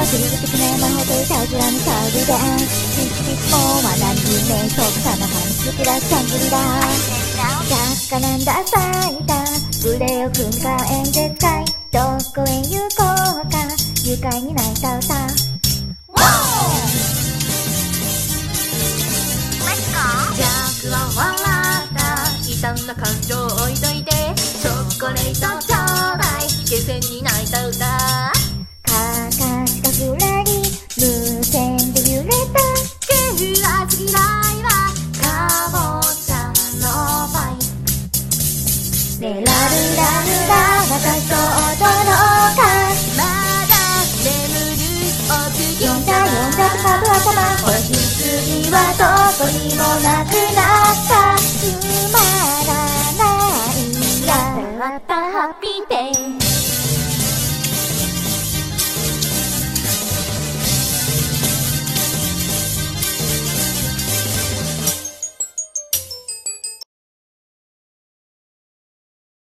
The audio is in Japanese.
切り口ね魔法というサウジラにサウルでもうは何名そっかな半月だシャングリラ雑貨なんだ咲いたブレを組むか演説会どこへ行こうか愉快に泣いた歌逆は笑った悲惨な感情を置いといてチョコレートちょうだい下船に泣いた歌かかしかふらり無線で揺れた急は嫌いはかぼちゃのパイねラルラルラ私と踊ろうかまだ眠るお月呼んだかぶ頭星筋はどこにもなくなったつまらないやまたハッピーデー